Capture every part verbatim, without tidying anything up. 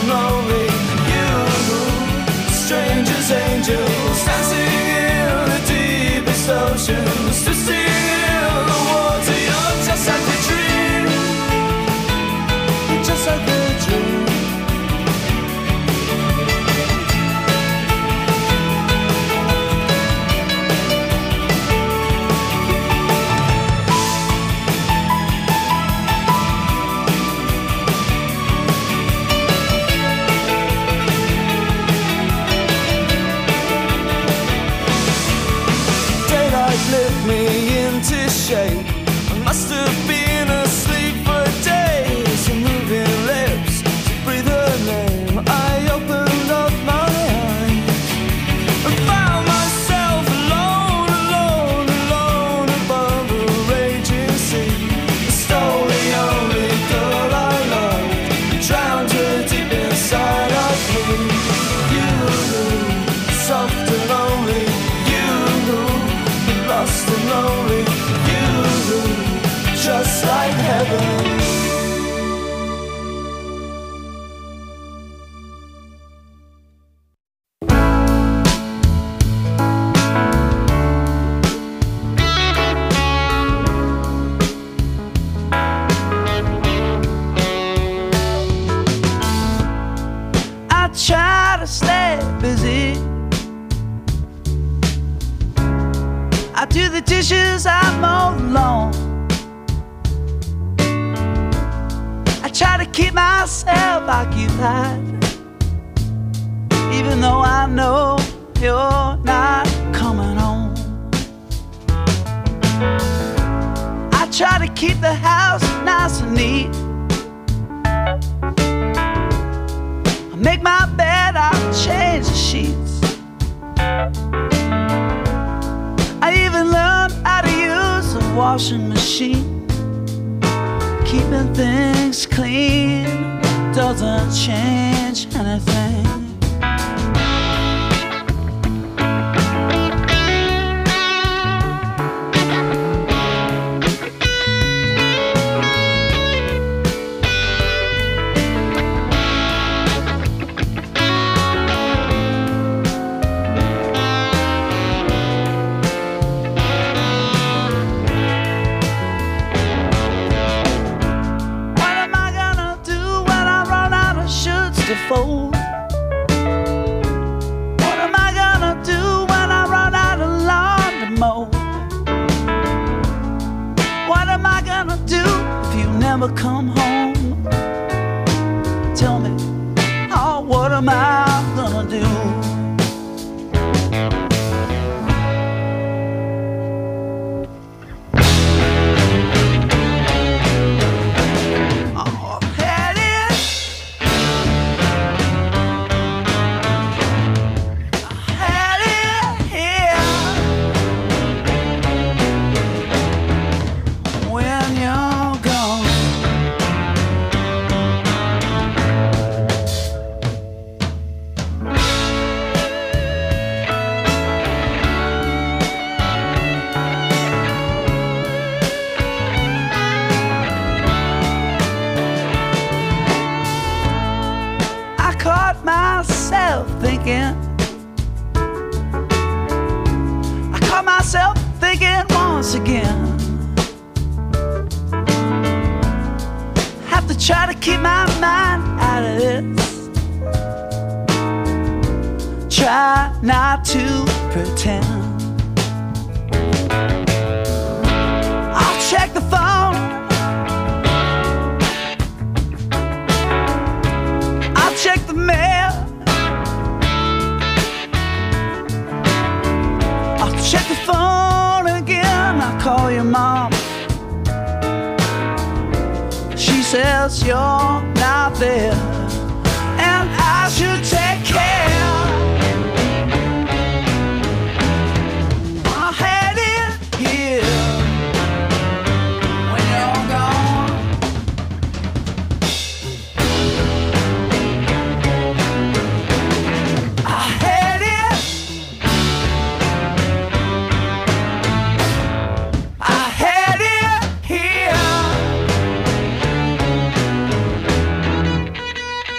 and lonely. You, strangers, angels, dancing in the deepest oceans, twisting in the water. You're just like a dream, just like a dream. Lift me into shape. I must have been asleep for days. Moving lips to breathe her name. I opened up my eyes and found myself alone, alone, alone above a raging sea. Stole the only girl I loved, drowned her deep inside of me. You, soft and lonely. Lost and lonely, you, just like heaven. I try to stay busy. I do the dishes, I mow the lawn. I try to keep myself occupied, even though I know you're not coming home. I try to keep the house nice and neat. I make my bed, I change the sheets. I even learned how to use a washing machine. Keeping things clean doesn't change anything. Fold. What am I gonna do when I run out of lawn to mow? What am I gonna do if you never come home? Tell me, oh, what am I gonna do? Thinking, I caught myself thinking once again. Have to try to keep my mind out of this. Try not to pretend. I'll check the phone. I'll check the mail. Check the phone again, I call your mom. She says you're not there, and I should take care. I had it here when you're gone. I had it. I had it here.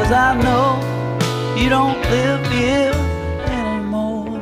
'cause I know you don't live here anymore.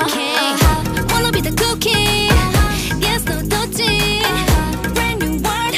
Wanna be the cookie, yes, no touchy. Brand new world.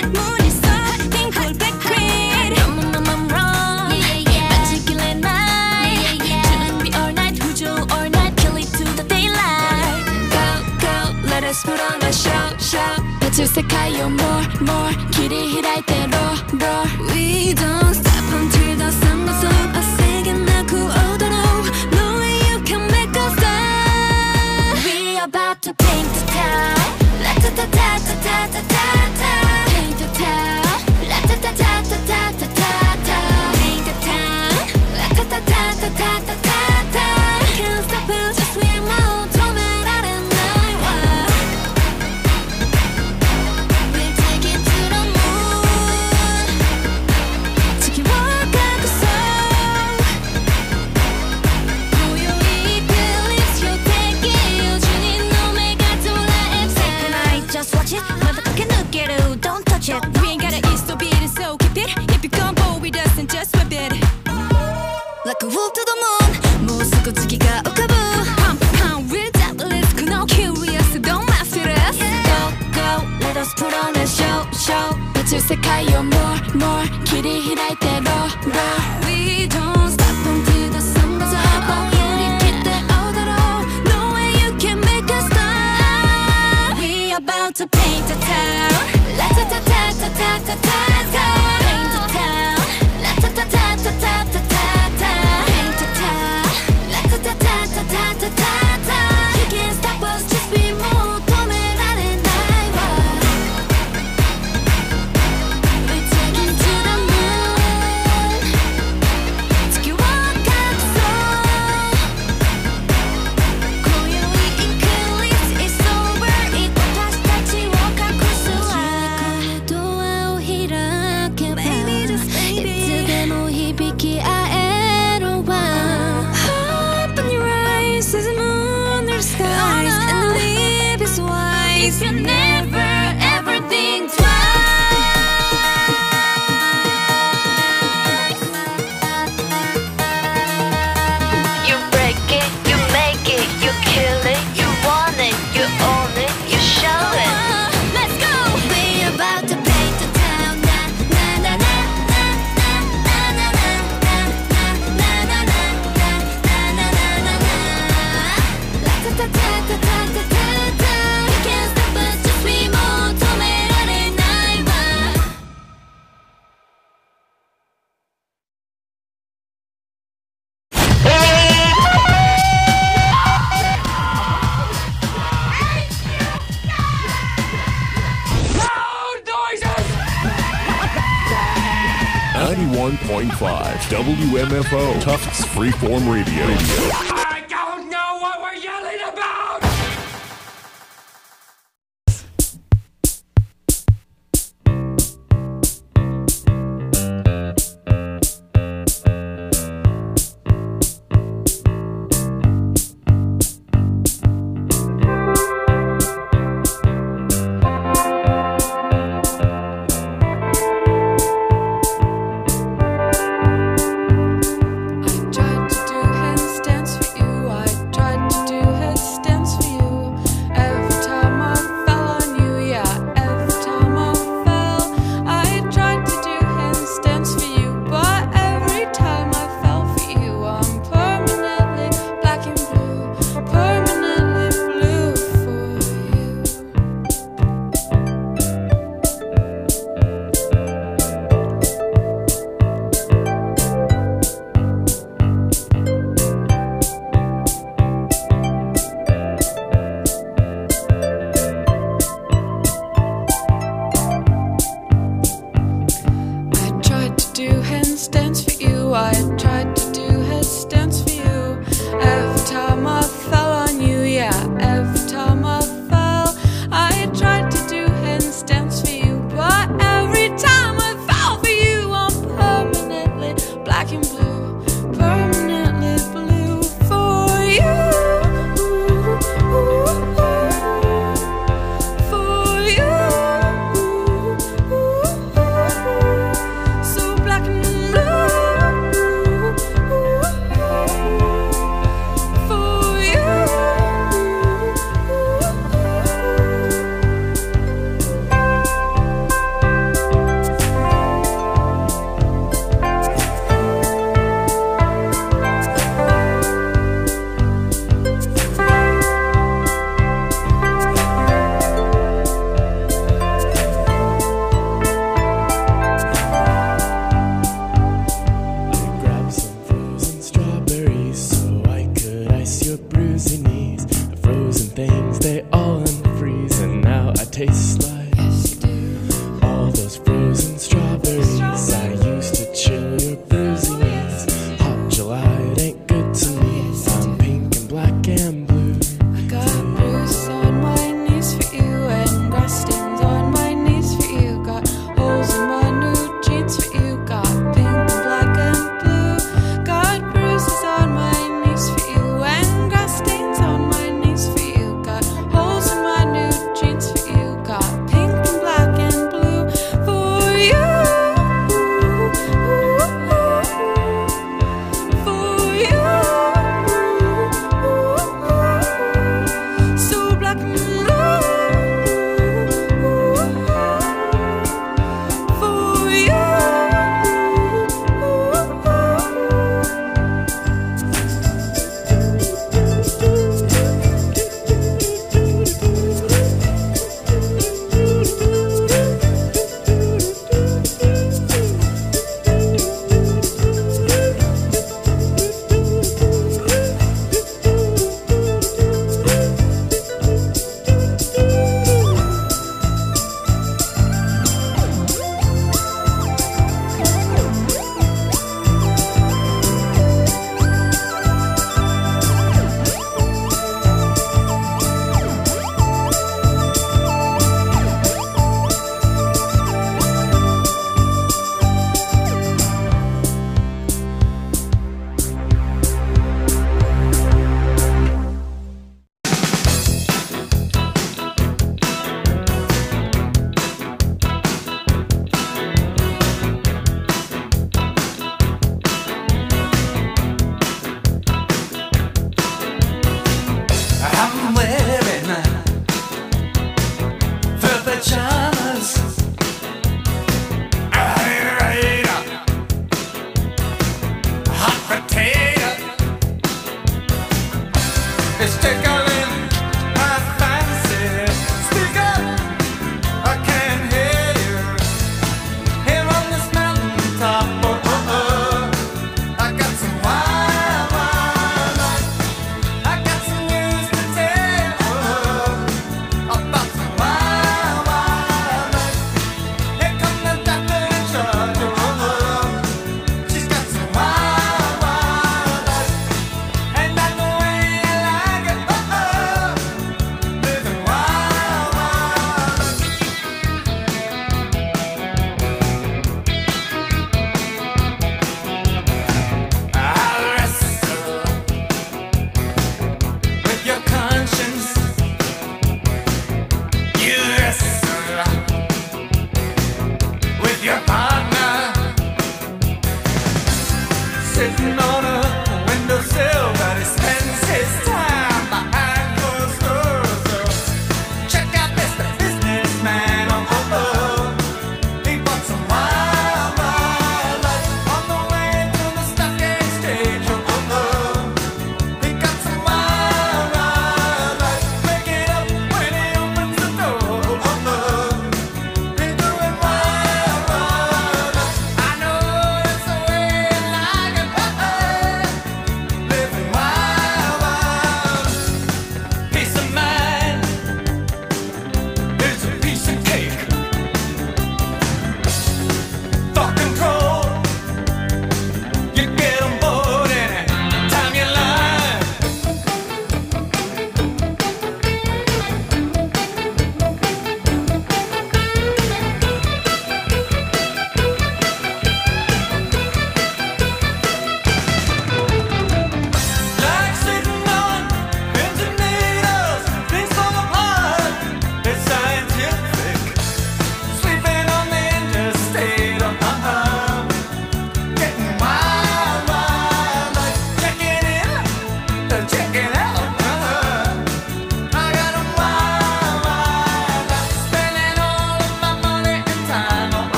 More, more, 길이開いてろ We don't stop until the sun goes up 振り切って踊ろう No way you can make us stop We about to paint the town La ta ta ta ta ta ta ta ta Paint the town La ta ta ta ta ta ta ta ta Paint the town La ta ta ta ta ta ta ta ta You can't stop us just be more 止められないわIf you never ever think twice You break it, you make it, you kill it You want it, you own it, you show it Let's go! We're about to paint the town Na na na na na na na na na na na na na na na na na La ta ta ta ta ta ta ta You can't stop us, just be more 止められないわ ninety-one point five W M F O Tufts Freeform Radio. I don't know what we're yelling about! So black and blue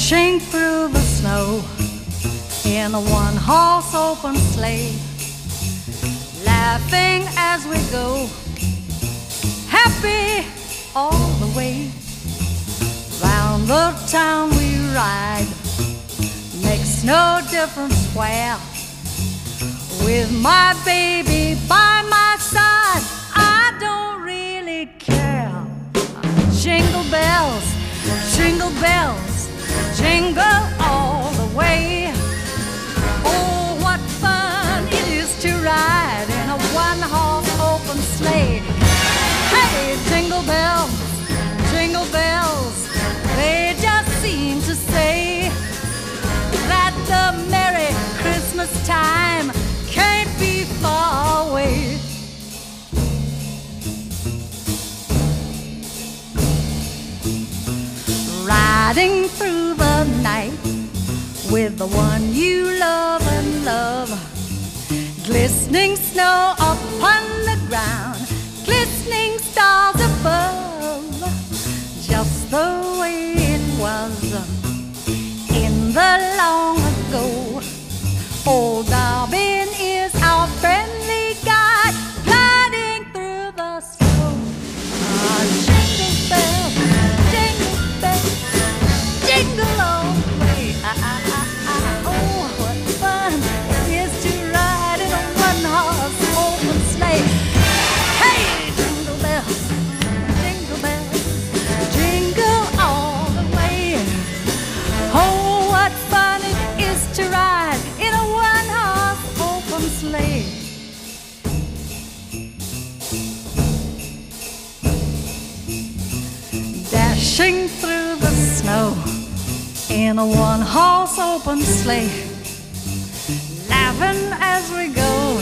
Dashing through the snow in a one-horse open sleigh, laughing as we go, happy all the way. Round the town we ride, makes no difference where. With my baby by my side, I don't really care. Jingle bells, jingle bells, jingle all the way. Oh, what fun it is to ride in a one-horse open sleigh. Hey, jingle bells, jingle bells, they just seem to say that the Merry Christmas time can't be far away. Riding through the night with the one you love and love, glistening snow upon the ground, glistening stars above, just the way it was in the long ago. Old Dobbin is our friendly guide, gliding through the snow. Ah, jingle bells, jingle bells, jingle all the way. Ah, ah, ah, ah. Oh, what fun it is to ride in a one-horse open sleigh. Hey, jingle bells, jingle bells, jingle all the way. Oh, what fun it is to ride in a one-horse open sleigh. Dashing through the snow in a one-horse open sleigh, laughing as we go,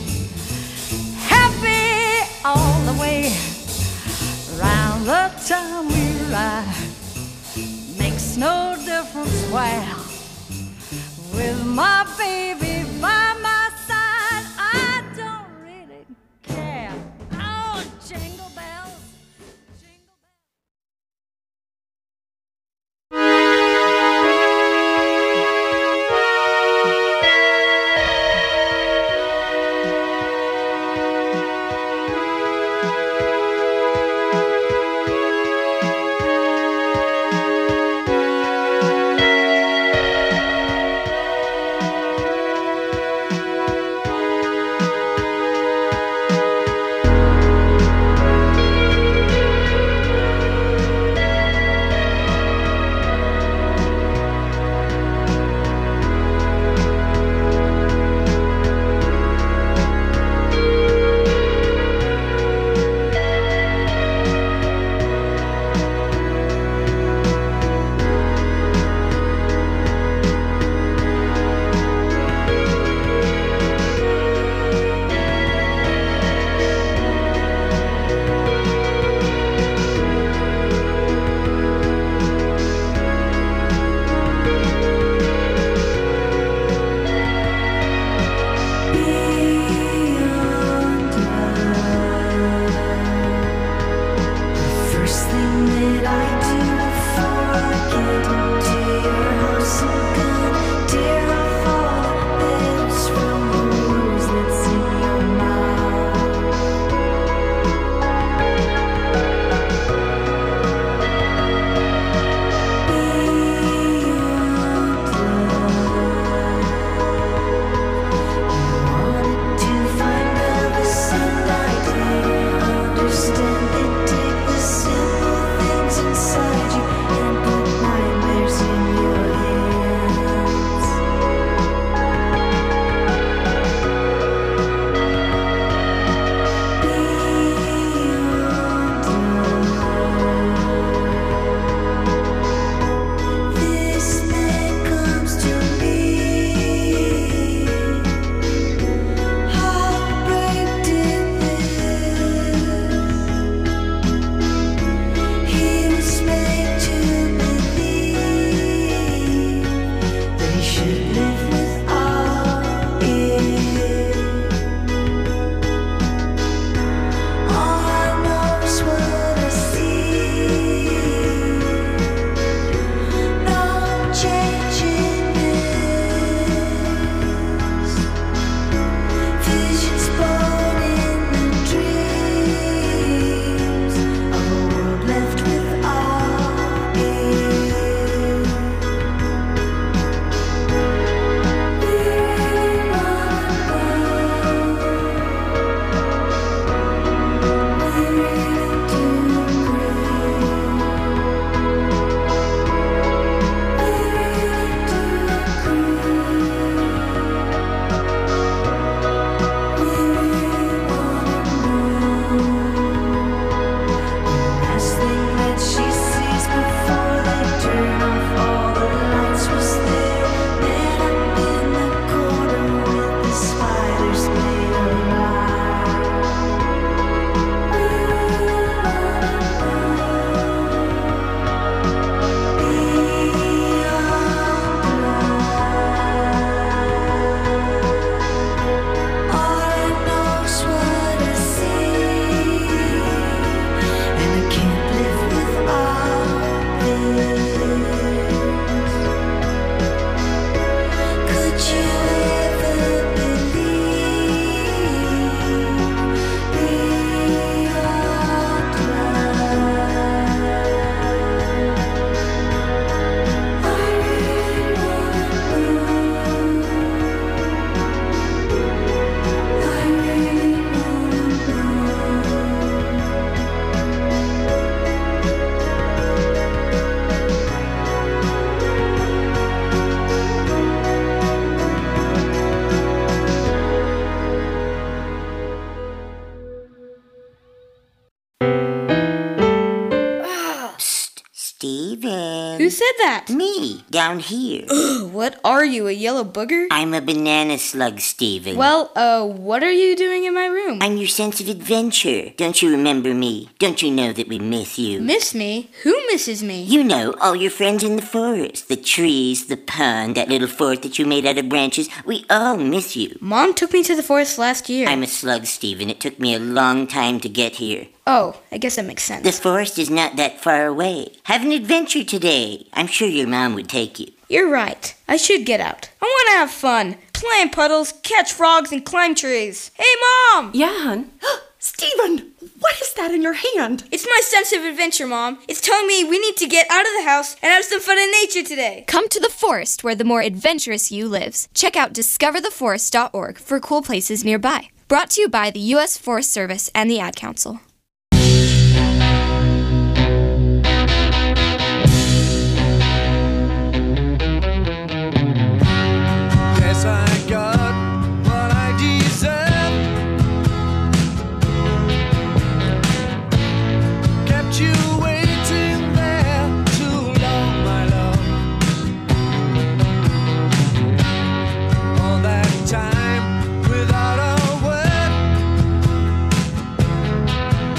happy all the way. Round the town we ride, makes no difference where. With my baby by my side, I don't really care. Oh, jingle bells, jingle Steven. Who said that? Me, down here. Ugh, what are you, a yellow booger? I'm a banana slug, Steven. Well, uh, what are you doing in my room? I'm your sense of adventure. Don't you remember me? Don't you know that we miss you? Miss me? Who misses me? You know, all your friends in the forest. The trees, the pond, that little fort that you made out of branches. We all miss you. Mom took me to the forest last year. I'm a slug, Steven. It took me a long time to get here. Oh, I guess that makes sense. The forest is not that far away. Have an adventure today. I'm sure your mom would take you. You're right. I should get out. I want to have fun. Play in puddles, catch frogs, and climb trees. Hey, Mom! Yeah, hon? Steven, what is that in your hand? It's my sense of adventure, Mom. It's telling me we need to get out of the house and have some fun in nature today. Come to the forest where the more adventurous you lives. Check out discover the forest dot org for cool places nearby. Brought to you by the U S Forest Service and the Ad Council. Guess I got what I deserve. Kept you waiting there too long, my love. All that time without a word.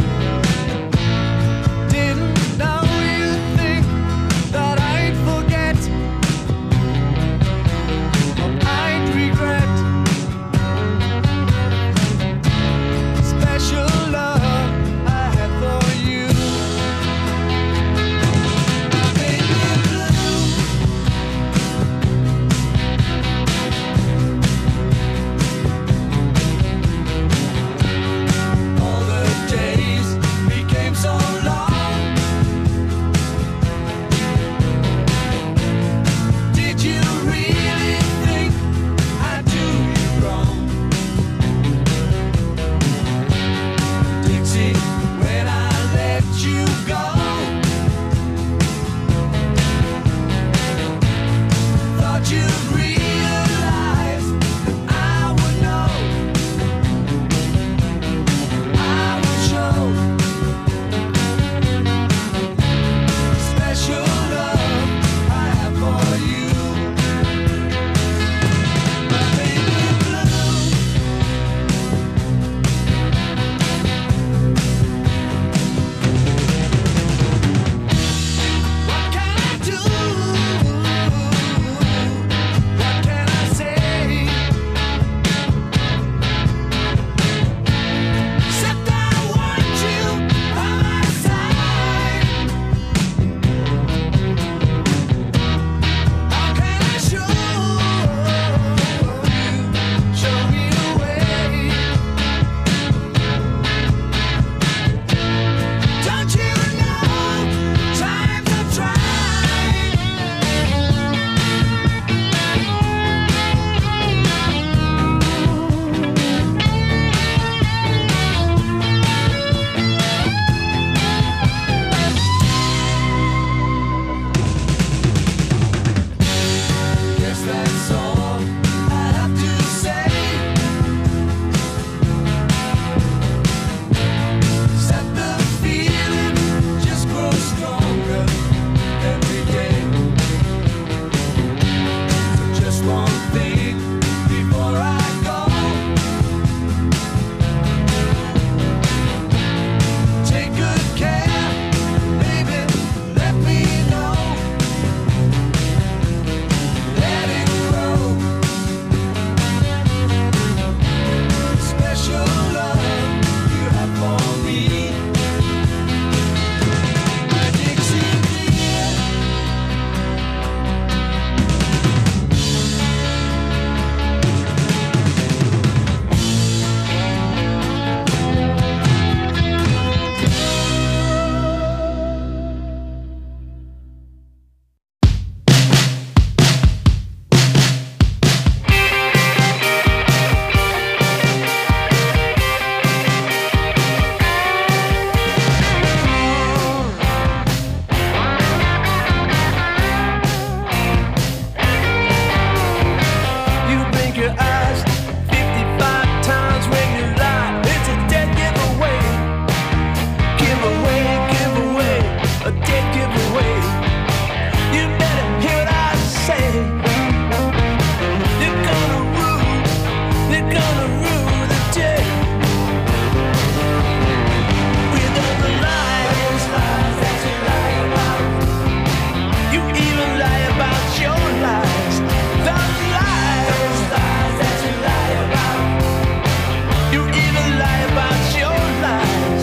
You even lie about your lies.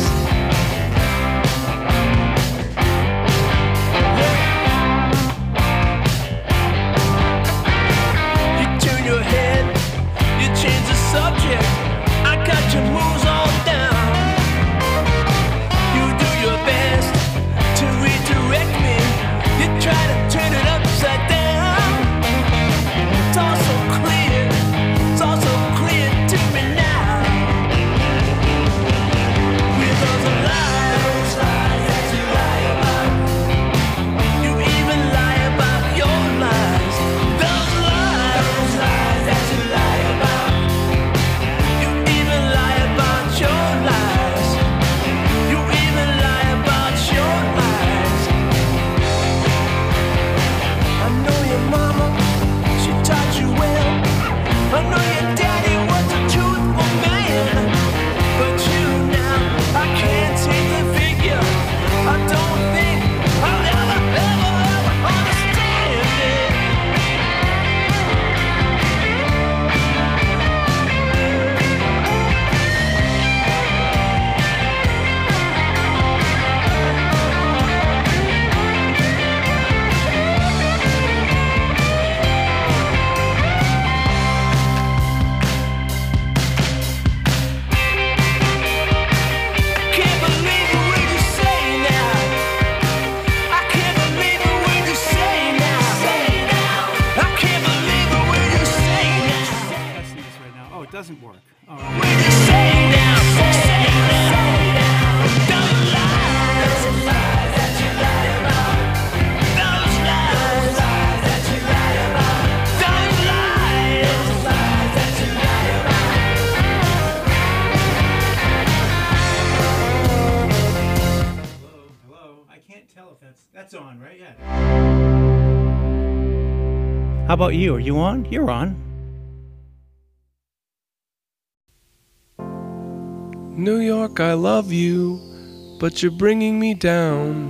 You turn your head, you change the subject. I got your moves all down. You do your best to redirect me. You try to turn it upside down. It's all so clear, it's all so clear to me now. With all the lies, lies that you lie about. You even lie about your lies. Those lies, those lies that you lie about. You even lie about your lies. You even lie about your lies. I know your mama, she taught you well. I know your daddy was a truthful man. But you now, I can't take the figure. I don't think I'll ever, ever, ever understand it. Can't believe a word you say now. I can't believe a word you say now. I can't believe a word you say now. Testing this right now. Oh, it doesn't work. All right. Word you say now. Say now. Those lies, those lies that you lie about. Those lies, lies that you lie about. Those lies, those lies that you lie about. Hello, hello. I can't tell if that's that's on, right? Yeah. How about you? Are you on? You're on. New York, I love you, but you're bringing me down.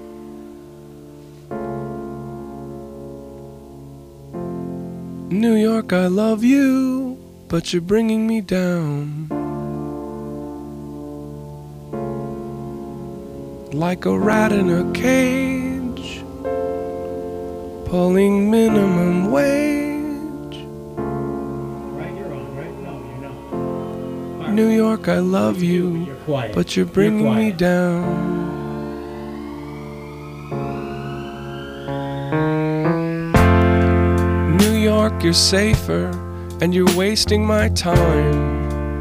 New York, I love you, but you're bringing me down. Like a rat in a cage, pulling minimum wage. Right, you're on, right? No, you're not. All right. New York, I love you, You're quiet. but you're You're bringing me quiet. down. New York, you're safer, and you're wasting my time.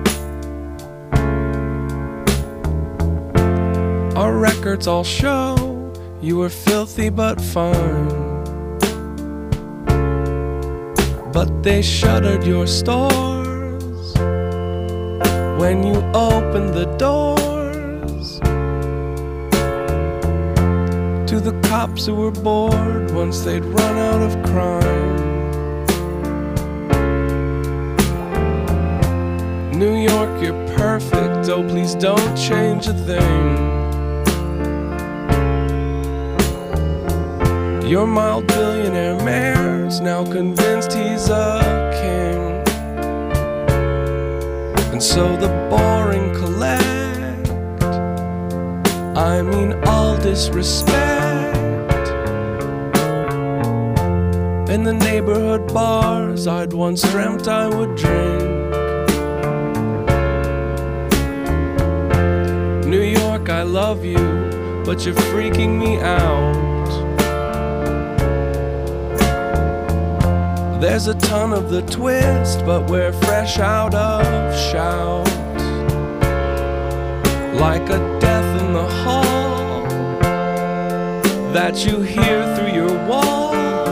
Our records all show you were filthy but fine. But they shuttered your stores when you opened the doors to the cops who were bored once they'd run out of crime. New York, you're perfect, oh please don't change a thing. Your mild billionaire mayor's now convinced he's a king. And so the boring collect, I mean all disrespect. In the neighborhood bars I'd once dreamt I would drink. New York, I love you, but you're freaking me out. There's a ton of the twist, but we're fresh out of shout. Like a death in the hall that you hear through your wall.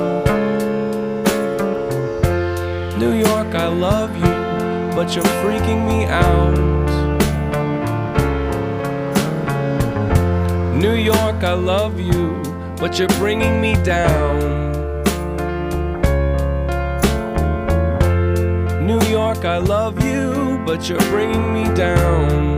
New York, I love you, but you're freaking me out. New York, I love you, but you're bringing me down. New York, I love you, but you're bringing me down.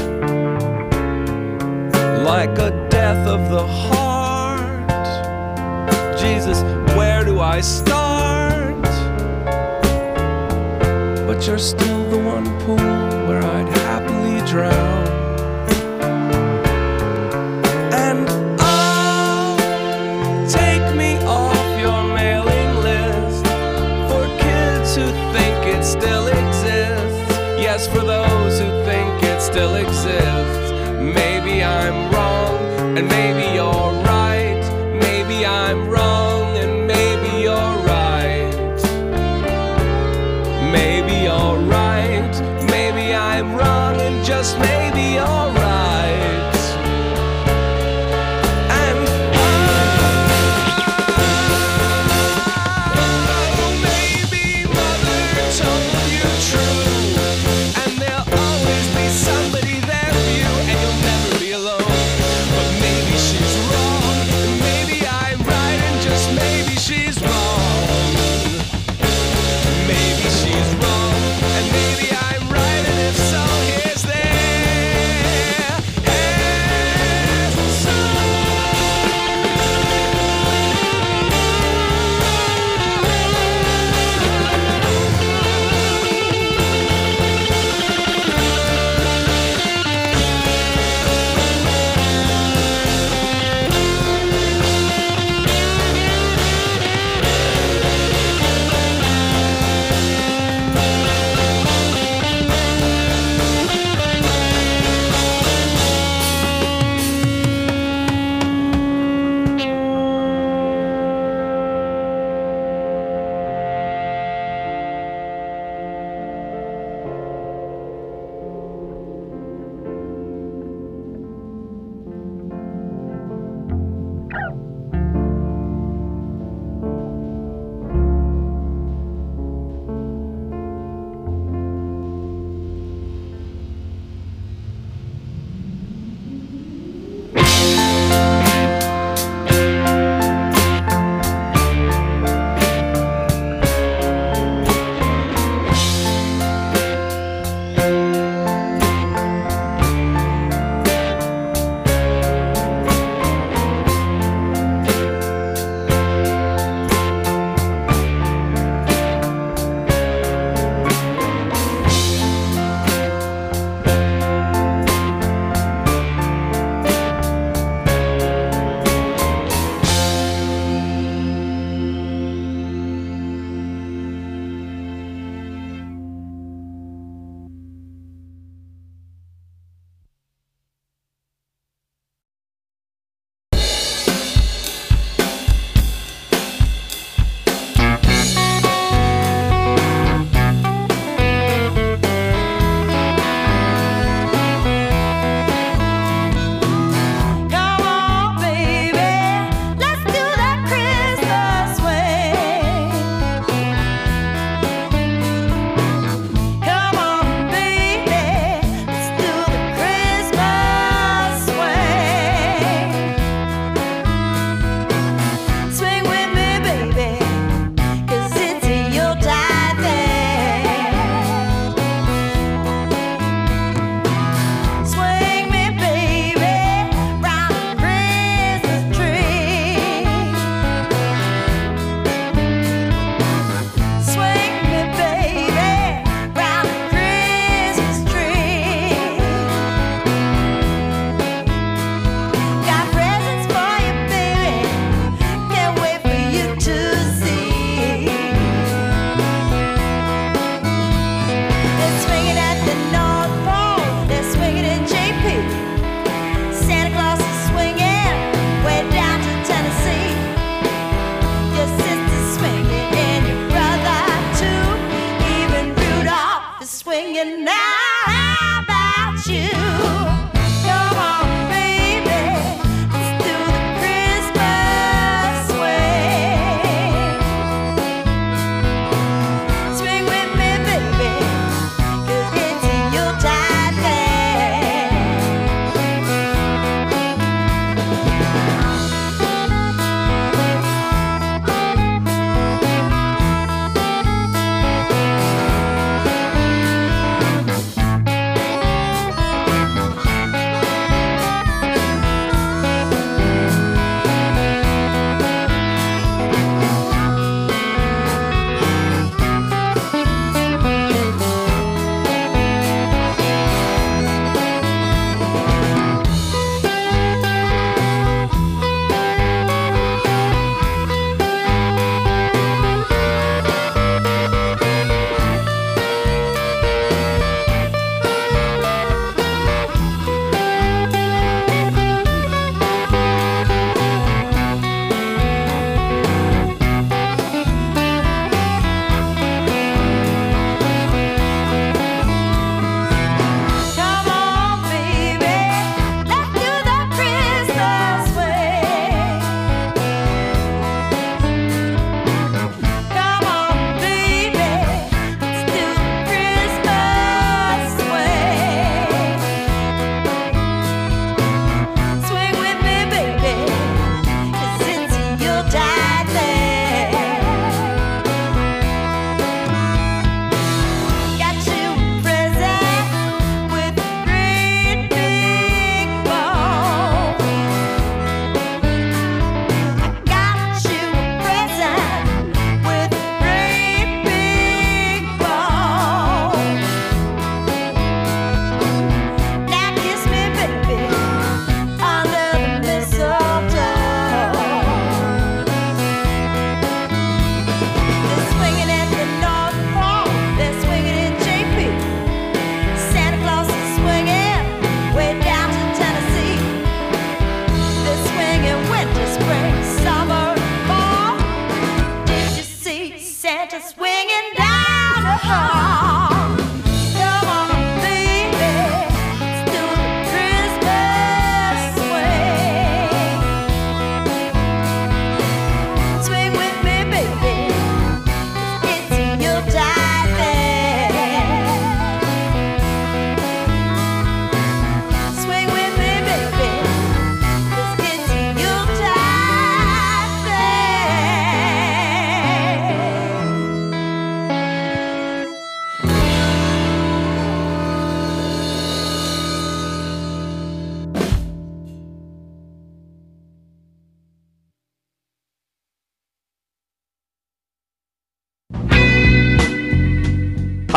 Like a death of the heart. Jesus, where do I start? But you're still the one pool where I still exists. Maybe I'm wrong, and maybe you're right. Maybe I'm wrong, and maybe you're right. Maybe you're right. Maybe I'm wrong, and just maybe you're right. And oh, maybe mother told you true, and there'll always be somebody there for you, and you'll never be alone. But maybe she's wrong, and maybe I'm right, and just maybe she's wrong. Maybe she's wrong, and maybe I'm right, and if so, here's there.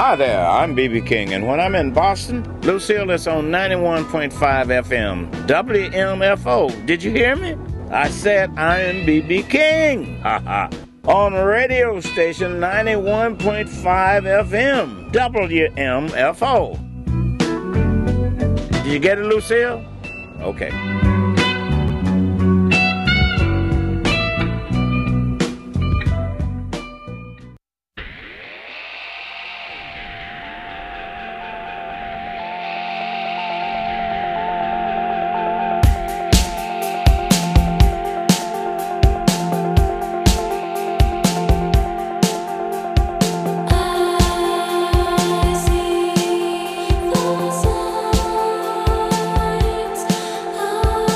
Hi there, I'm B B King, and when I'm in Boston, Lucille is on ninety-one point five F M, W M F O. Did you hear me? I said I'm B B King. Ha ha. On radio station ninety-one point five F M, W M F O. Did you get it, Lucille? Okay. I see the signs.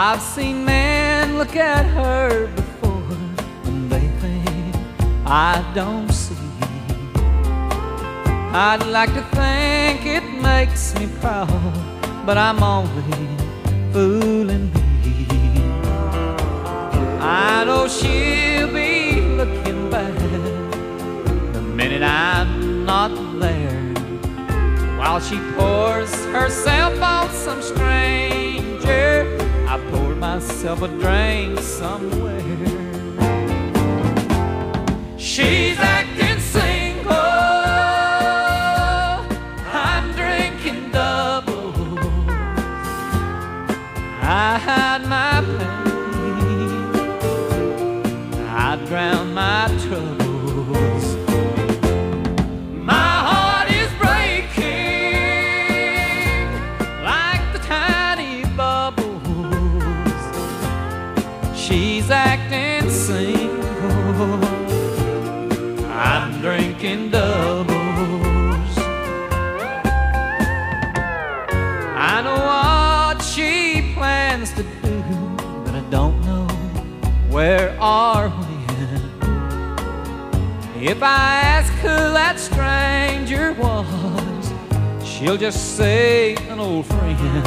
I've seen men look at her before and they think I don't see. I'd like to think it makes me proud, but I'm only fooling me. I know she'll be looking back the minute I'm not there, while she pours herself on some stranger. I poured myself a drink somewhere. She's acting single, I'm drinking double. I hide my pain, I drown my troubles. My heart is breaking like the tiny bubbles. She's acting single, I'm drinking doubles. I know what she plans to do, but I don't know where or when. If I ask who that stranger was, she'll just say an old friend.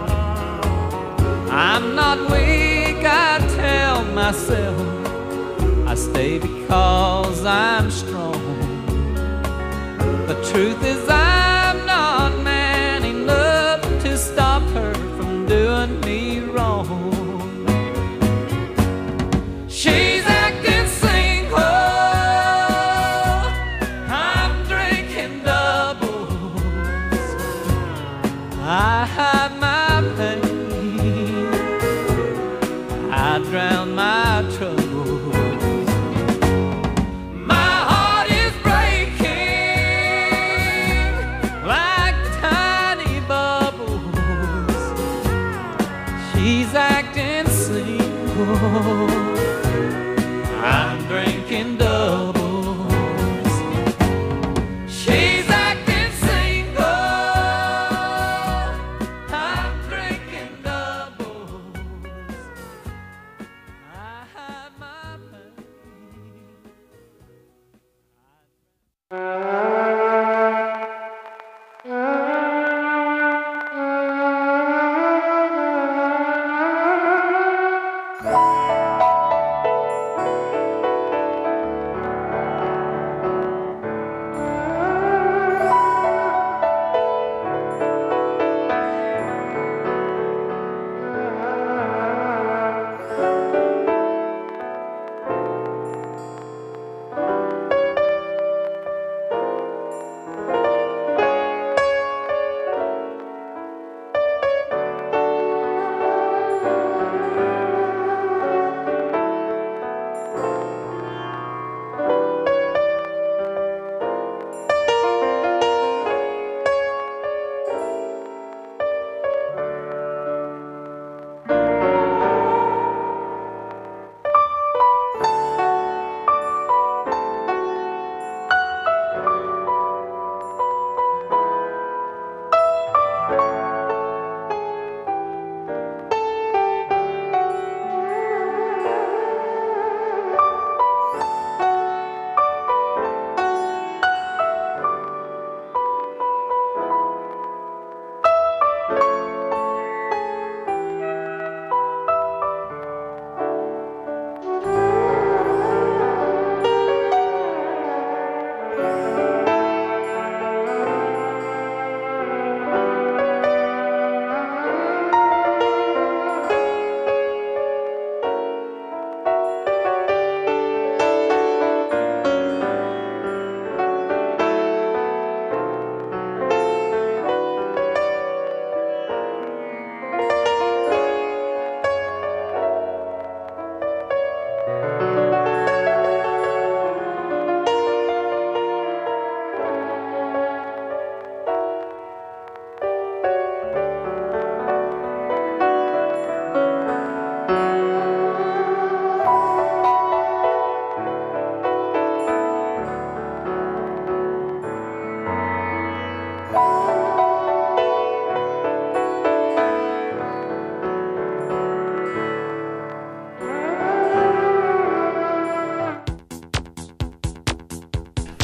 I'm not weak, I tell myself. I stay because I'm strong. The truth is I'm not man enough to stop her from doing me wrong. She's acting single, I'm drinking doubles. I hide my pain, I drown my troubles. My heart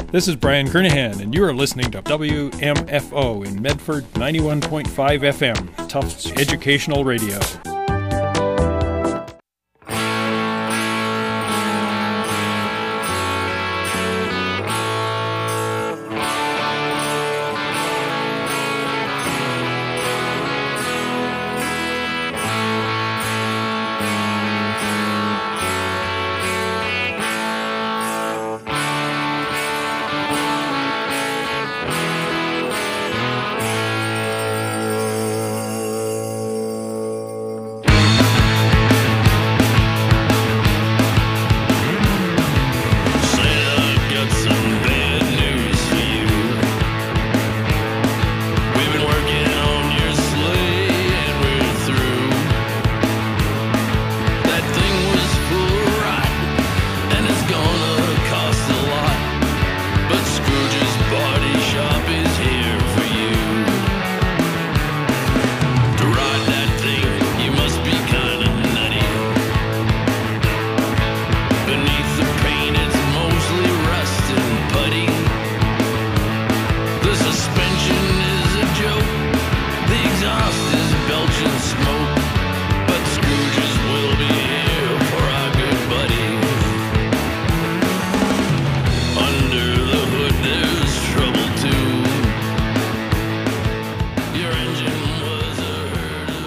This is Brian Kernahan, and you are listening to W M F O in Medford, ninety-one point five F M, Tufts Educational Radio.